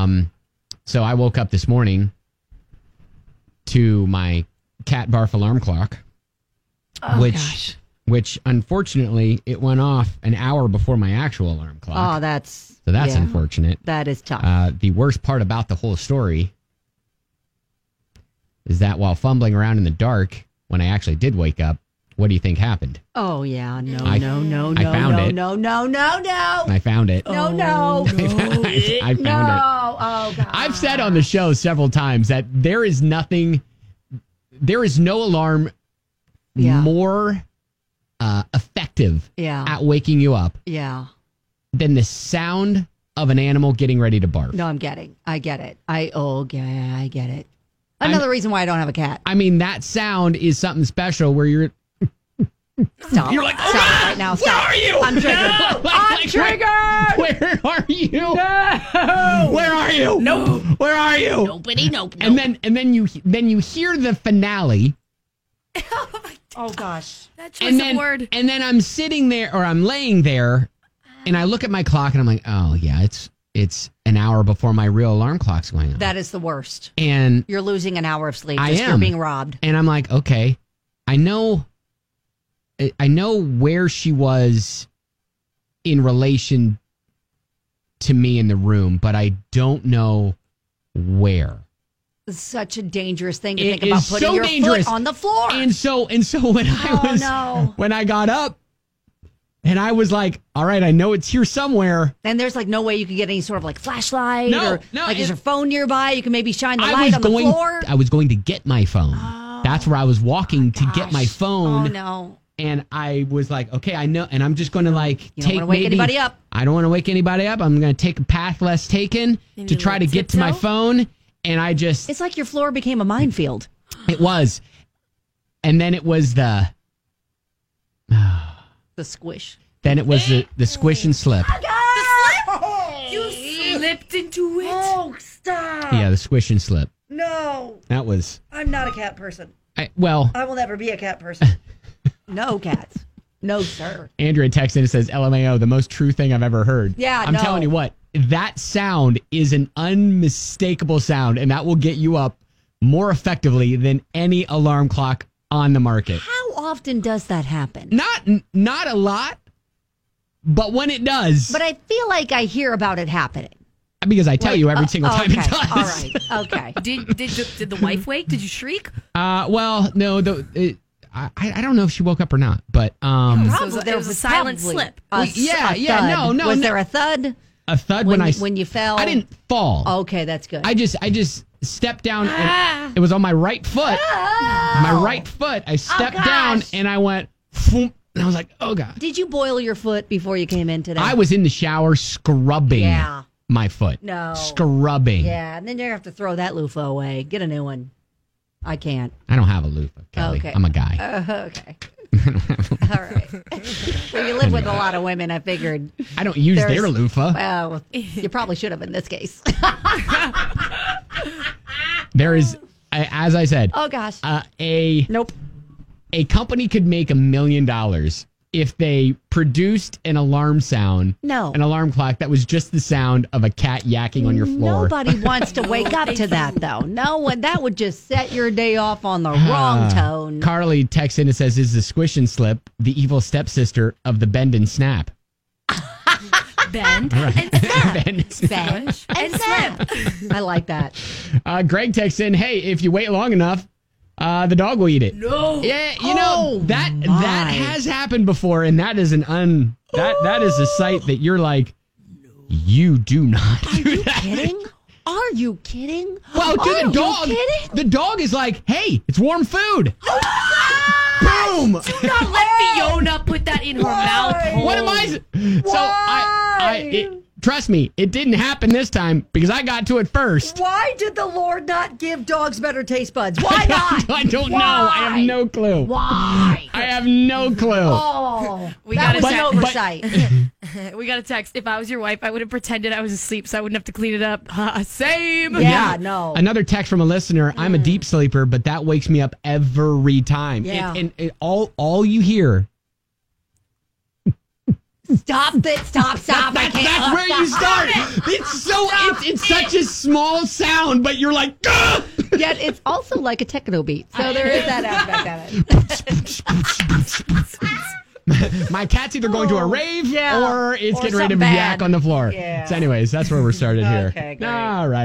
So I woke up this morning to my cat barf alarm clock, which unfortunately it went off an hour before my actual alarm clock. Oh, that's unfortunate. That is tough. The worst part about the whole story is that while fumbling around in the dark, when I actually did wake up, what do you think happened? Oh, yeah. No. I found it. No. I found it. No. I found it. Oh, God. I've said on the show several times that there is no alarm more effective at waking you up than the sound of an animal getting ready to barf. No, I get it. I get it. Another reason why I don't have a cat. I mean, that sound is something special where you're... Stop. You're like, stop right now. Stop. Where are you? I'm triggered. No! I'm triggered. Where are you? No. Where are you? No. Where are you? Nobody. Nope. And then you hear the finale. Oh gosh. That choice of word. And then I'm sitting there, or I'm laying there, and I look at my clock, and I'm like, oh yeah, it's an hour before my real alarm clock's going on. That is the worst. And you're losing an hour of sleep. You're being robbed. And I'm like, okay, I know where she was in relation to me in the room, but I don't know where. It's such a dangerous thing to think about, putting your foot on the floor. And so when I got up and I was like, all right, I know it's here somewhere. And there's like no way you could get any sort of like flashlight is your phone nearby? You can maybe shine the light on the floor. I was going to get my phone. That's where I was walking to get my phone. Oh no. And I was like, okay, I know. And I'm just going to you don't want to wake anybody up. I don't want to wake anybody up. I'm going to take a path less taken to try to get to my phone. And I just... It's like your floor became a minefield. It was. And then it was the squish. Then it was the squish and slip. You slipped into it. Oh, stop. Yeah, the squish and slip. No. That was... I'm not a cat person. I will never be a cat person. No cats. No, sir. Andrea texted and says, LMAO, the most true thing I've ever heard. Yeah, I'm telling you what, that sound is an unmistakable sound, and that will get you up more effectively than any alarm clock on the market. How often does that happen? Not a lot, but when it does. But I feel like I hear about it happening. Because I tell you every single time it does. All right. Okay. Did the wife wake? Did you shriek? Well, no. I don't know if she woke up or not, but so there was a silent slip. No. Was there a thud? A thud when you fell? I didn't fall. Okay, that's good. I just stepped down. And it was on my right foot. My right foot. I stepped down and I went. And I was like, oh god. Did you boil your foot before you came in today? I was in the shower scrubbing. My foot. No. Scrubbing. Yeah, and then you're going to have to throw that loofah away. Get a new one. I can't. I don't have a loofah, Kelly. Okay. I'm a guy. Okay. All right. Well, you live with a lot of women, I figured. I don't use their loofah. Well, you probably should have in this case. There is, as I said. Oh, gosh. Nope. A company could make $1 million if they produced an alarm sound, an alarm clock that was just the sound of a cat yakking on your floor. Nobody wants to wake up to that, though. No one. That would just set your day off on the wrong tone. Carly texts in and says, is the squish and slip the evil stepsister of the bend and snap? Bend and snap. Bend and snap. I like that. Greg texts in, hey, if you wait long enough, the dog will eat it. No. Yeah, that has happened before, and that is that is a sight that you're like, you do not do that. Kidding? Are you kidding? Well, the dog is like, hey, it's warm food. Boom! Do not let Fiona put that in her mouth hole. What am I? So trust me, it didn't happen this time because I got to it first. Why did the Lord not give dogs better taste buds? Why not? I don't know. I have no clue. Why? I have no clue. Oh, that was an oversight. We got a text. If I was your wife, I would have pretended I was asleep so I wouldn't have to clean it up. Same. Yeah, no. Another text from a listener. I'm a deep sleeper, but that wakes me up every time. Yeah. And all you hear Stop it. Stop. That's where you start. It's such a small sound, but you're like, Gah! Yet it's also like a techno beat. So there is that aspect of it. My cat's either going to a rave or it's getting ready to yak on the floor. Yeah. So anyways, that's where we're started here. Okay, great. All right.